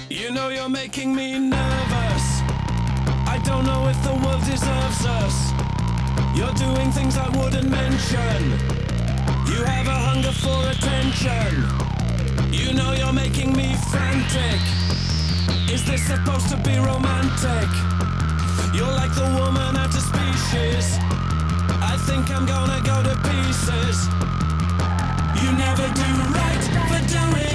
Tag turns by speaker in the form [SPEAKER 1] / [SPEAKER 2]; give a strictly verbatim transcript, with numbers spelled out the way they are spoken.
[SPEAKER 1] You know you're making me nervous. I don't know if the world deserves us. You're doing things I wouldn't mention. You have a hunger for attention. You know you're making me frantic. Is this supposed to be romantic? You're like the woman out of Species. I think I'm gonna go to pieces. You never do right for doing